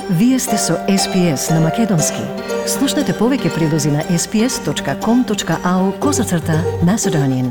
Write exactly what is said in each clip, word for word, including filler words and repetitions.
Вие сте со Ес Пи Ес на Македонски. Слушнете повеќе прилози на ес пи ес точка ком точка ау козацрта Macedonian.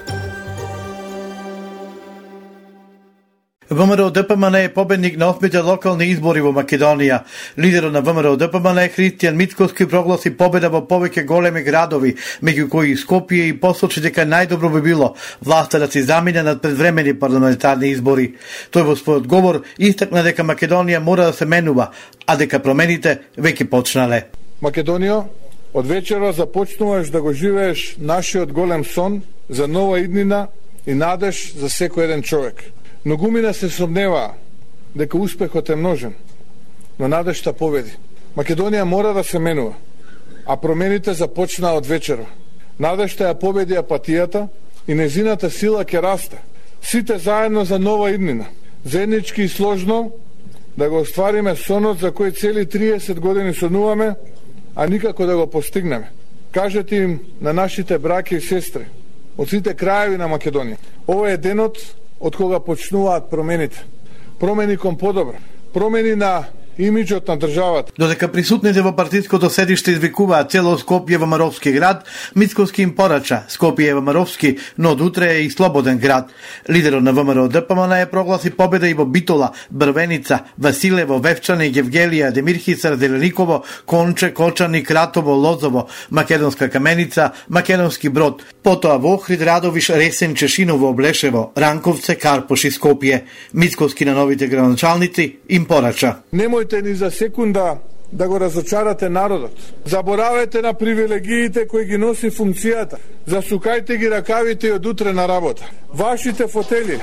ВМРО Д П М Н е победник на осмите локални избори во Македонија. Лидерот на ВМРО Д П М Н Христијан Мицкоски прогласи победа во повеќе големи градови, меѓу кои Скопје, и посочи дека најдобро би било власта да се замине над предвремени парламентарни избори. Тој во својот говор истакна дека Македонија мора да се менува, а дека промените веќе почнале. Македонија, од вечера започнуваш да го живееш нашиот голем сон за нова иднина и надеж за секој еден човек. Многумина се сомневаа дека успехот е множен, но надежта победи. Македонија мора да се менува, а промените започнаа од вечера. Надежта ја победи апатијата и незината сила ќе расте. Сите заедно за нова иднина. Заеднички и сложно да го оствариме сонот за кој цели триесет години сонуваме, а никако да го постигнеме. Кажете им на нашите браќи и сестри од сите краеви на Македонија. Ова е денот од кога почнуваат промените. Промени кон подобро. Промени на имиджот на државата. Додека присутните во партиското седиште извикуваат цело Скопје во Маровски град, Мицкоски им порача: Скопје е во Маровски, но од утре е и слободен град. Лидерот на ВМРО Д П М Н е прогласи победа и во Битола, Брвеница, Василево, Вевчани, Гевгелија, Демирхисар, Делениково, Конче, Кочани, Кратово, Лозово, Македонска Каменица, Македонски Брод, потоа во Охрид, Радовиш, Ресен, Чешиново, Облешево, Ранковце, Карпош и Скопје. Мицкоски на новите градоначалници им порача: Немојте ни за секунда да го разочарате народот. Заборавајте на привилегиите кои ги носи функцијата. Засукајте ги ракавите и од утре на работа. Вашите фотели,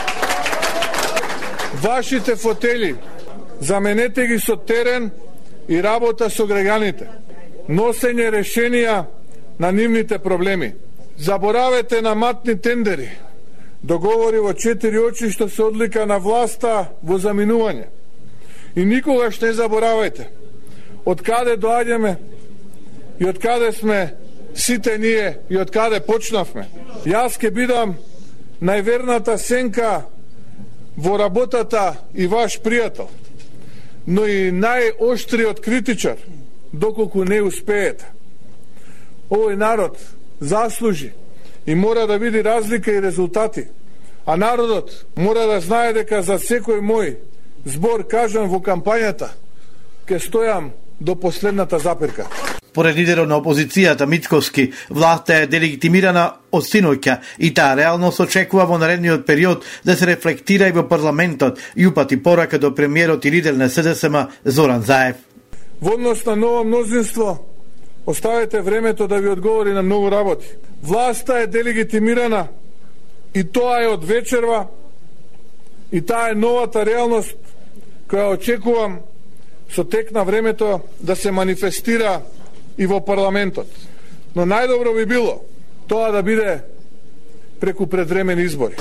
вашите фотели, заменете ги со терен и работа со граѓаните. Носење решенија на нивните проблеми. Заборавајте на матни тендери, договори во четири очи што се одлика на власта во заминување. И никогаш не заборавајте од каде доаѓаме и од каде сме сите ние и од каде почнавме. Јас ќе бидам најверната сенка во работата и ваш пријател, но и најоштриот критичар доколку не успеете. Овој народ заслужи и мора да види разлика и резултати, а народот мора да знае дека за секој мој збор кажам во кампањата, ке стојам до последната запирка. Поред лидерот на опозицијата Мицкоски, власта е делегитимирана од синоќа и таа реално се очекува во наредниот период да се рефлектира и во парламентот, и упати порака до премиерот и лидер на С Д С М Зоран Заев. Во однос на ново мнозинство, оставете времето да ви одговори на многу работи. Власта е делегитимирана и тоа е од вечерва, и таа е новата реалност која очекувам со тек на времето да се манифестира и во парламентот. Но најдобро би било тоа да биде преку предвремени избори.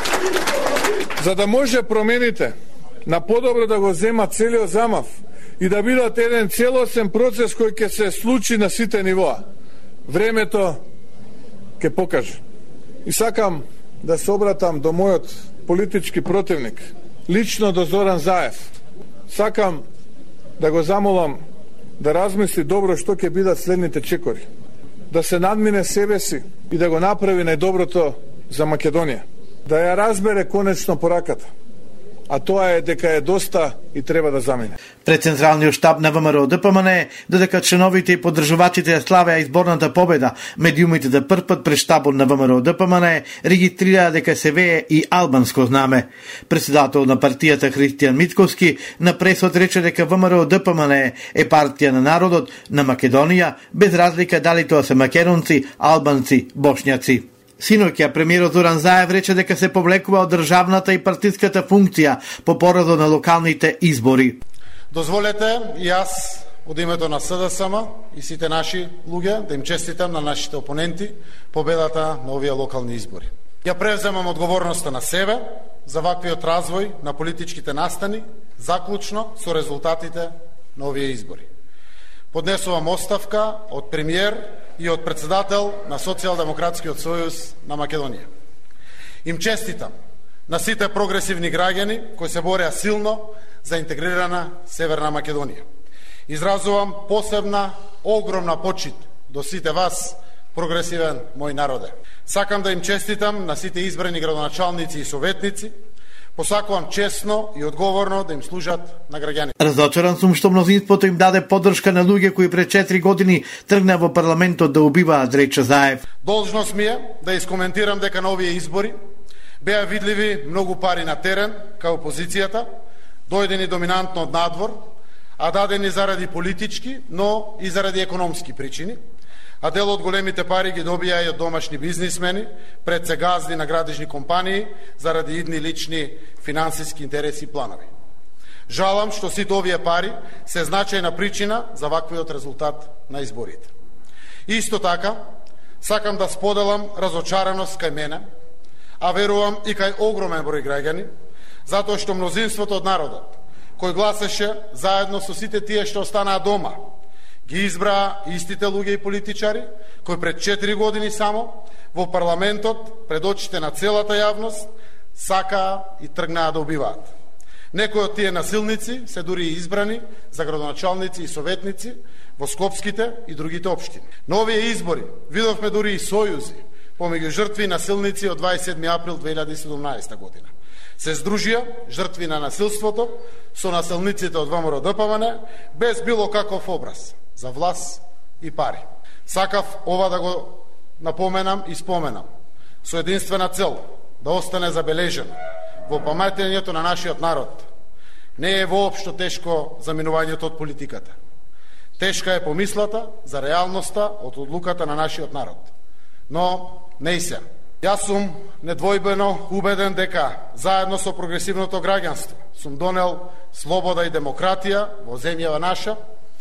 За да може промените на подобро да го земат целиот замав и да бидат еден целосен процес кој ќе се случи на сите нивоа. Времето ќе покаже. И сакам да се обратам до мојот политички противник, лично до Зоран Заев. Сакам да го замолам да размисли добро што ќе бидат следните чекори. Да се надмине себе си и да го направи најдоброто за Македонија. Да ја разбере конечно пораката. А тоа е дека е доста и треба да замине. Пред Централниот штаб на ВМРО Д П М Н е додека членовите и поддржувачите ја славеа изборната победа, медиумите да првпат пред штабот на ВМРО Д П М Н е регистрираа дека се вее и албанско знаме. Председател на партијата Христијан Мицкоски на пресот рече дека ВМРО Д П М Н е е партија на народот на Македонија, без разлика дали тоа се македонци, албанци, бошњаци. Синоќа премиерот Зоран Заев рече дека се повлекува од државната и партиската функција по породу на локалните избори. Дозволете и јас од името на С Д С М и сите наши луѓе да им честитам на нашите опоненти победата на овие локални избори. Ја превземам одговорноста на себе за ваквиот развој на политичките настани, заклучно со резултатите на овие избори. Поднесувам оставка од премиер и од председател на Социјалдемократскиот сојуз на Македонија. Им честитам на сите прогресивни граѓани кои се бореа силно за интегрирана Северна Македонија. Изразувам посебна, огромна почит до сите вас, прогресивен мој народе. Сакам да им честитам на сите избрани градоначалници и советници, посакувам честно и одговорно да им служат на граѓани. Разочаран сум што мнозинството им даде поддршка на луѓе кои пред четири години тргна во парламентот да убиваат, рече Заев. Должност ми е да искоментирам дека на овие избори беа видливи многу пари на терен кај опозицијата, дојдени доминантно од надвор, а дадени заради политички, но и заради економски причини, а дел од големите пари ги добија и од домашни бизнисмени, пред се газди на градежни компании, заради идни лични финансиски интереси и планови. Жалам што сите овие пари се значајна причина за ваквиот резултат на изборите. Исто така, сакам да споделам разочараност кај мене, а верувам и кај огромен број граѓани, затоа што мнозинството од народот, кој гласаше заедно со сите тие што останаа дома, ги избраа истите луѓе и политичари, кои пред четири години само во парламентот, пред очите на целата јавност, сакаа и тргнаа да убиваат. Некои од тие насилници се дури и избрани за градоначалници и советници во Скопските и другите општини. На овие избори видовме дури и сојузи помеѓу жртви и насилници од дваесет и седми април две илјади и седумнаесета година. Се здружија жртви на насилството со насилниците од ВМРО Д П М Н без било каков образ за власт и пари. Сакав ова да го напоменам и споменам со единствена цел да остане забележено во паметењето на нашиот народ. Не е воопшто тешко заминувањето од политиката. Тешка е помислата за реалноста од одлуката на нашиот народ. Но не и се. Јас сум недвојбено убеден дека заедно со прогресивното граѓанство сум донел слобода и демократија во земјава наша,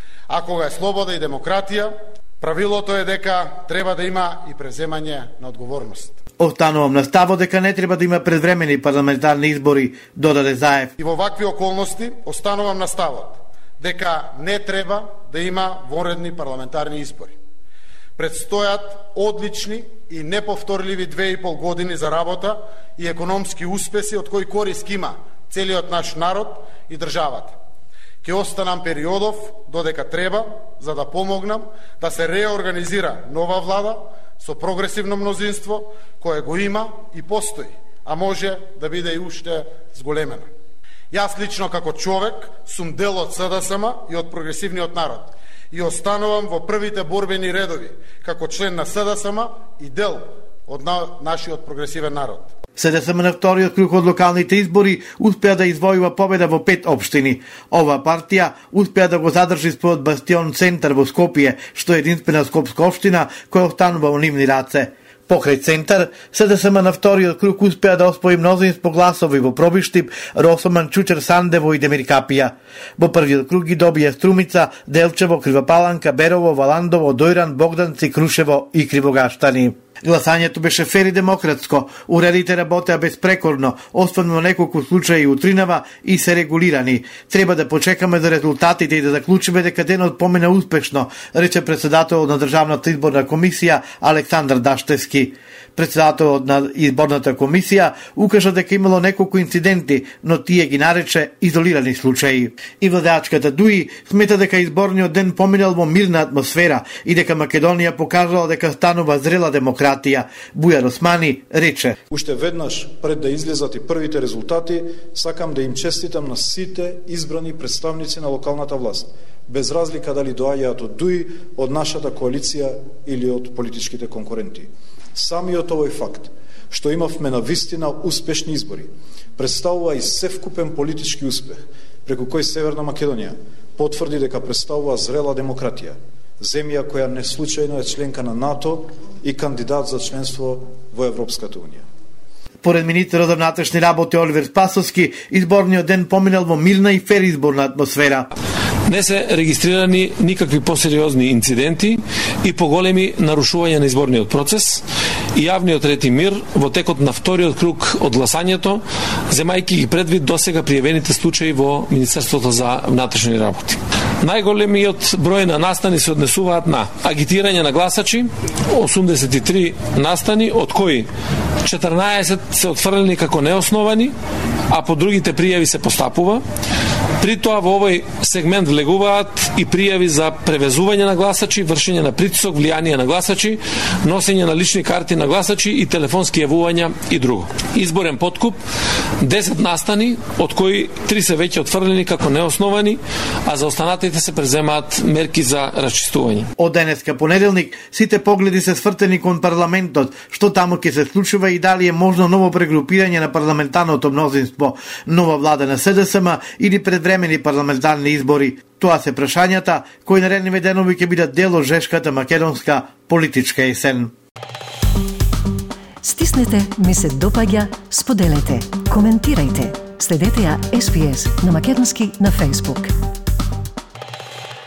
а кога е слобода и демократија, правилото е дека треба да има и преземање на одговорност. Останувам на ставот дека не треба да има предвремени парламентарни избори, додаде Заев. И во вакви околности останувам на ставот дека не треба да има вонредни парламентарни избори. Предстојат одлични и неповторливи две и пол години за работа и економски успеси од кои корист има целиот наш народ и државата. Ке останам периодов додека треба за да помогнам да се реорганизира нова влада со прогресивно мнозинство кое го има и постои, а може да биде и уште зголемена. Јас лично како човек сум дел од С Д С М и од прогресивниот народ и останувам во првите борбени редови како член на С Д С М и дел од на, нашиот прогресивен народ. С Д С М на вториот круг од локалните избори успеа да извојува победа во пет општини. Ова партија успеа да го задржи својот бастион Центар во Скопје, што е единствена скопска општина која останува во нивни раце. Покрај Центар, С Д С М на вториот круг успеа да освои мнозинство гласови во Пробиштип, Росоман, Чучер, Сандево и Демиркапија. Во првиот круг ги добија Струмица, Делчево, Кривопаланка, Берово, Валандово, Дојран, Богданци, Крушево и Кривогаштани. Гласањето беше фер и демократско, уредите работеа безпрекорно, освен во неколку случаи утринава и се регулирани. Треба да почекаме за резултатите и да заклучиме дека денот помина успешно, рече председателот на Државната изборна комисија Александар Даштевски. Председателот на изборната комисија укажа дека имало неколку инциденти, но тие ги нарече изолирани случаи. И владеачката ДУИ смета дека изборниот ден поминал во мирна атмосфера и дека Македонија покажала дека станува зрела демократија. Бујар Османи рече: Уште веднаш пред да излезат и првите резултати, сакам да им честитам на сите избрани представници на локалната власт, без разлика дали доаѓаат од ДУИ, од нашата коалиција или од политичките конкуренти. Самиот овој факт, што имавме на вистина успешни избори, представува и севкупен политички успех, преку кој Северна Македонија потврди дека представува зрела демократија, земја која не случајно е членка на НАТО и кандидат за членство во Европската унија. Поред министерот за внатрешни работи Оливер Спасовски, изборниот ден поминал во мирна и фер изборна атмосфера. Не се регистрирани никакви посериозни инциденти и поголеми нарушувања на изборниот процес и јавниот ред и мир во текот на вториот круг од гласањето, земајќи ги предвид досега пријавените случаи во Министерството за внатрешни работи. Најголемиот број на настани се однесуваат на агитирање на гласачи, осумдесет и три настани, од кои четрнаесет се отфрлени како неосновани, а по другите пријави се постапува. При тоа во овој сегмент влегуваат и пријави за превезување на гласачи, вршење на притисок, влијание на гласачи, носење на лични карти на гласачи и телефонски јавувања и друго. Изборен подкуп, десет настани, од кои три се веќе отфрлени како неосновани, а за останатите се преземаат мерки за расчистување. Од денеска понеделник сите погледи се свртени кон парламентот, што таму ќе се случува и дали е можно ново прегрупирање на парламентарното мнозинство, нова влада на СДСМ или предвремени парламентарни избори. Тоа се прашањата кои наредниве денови ќе бидат дел од жешката македонска политичка есен. Стиснете, ми се допаѓа, споделете, коментирајте. Следете ја Ес Би Ес на македонски на Facebook.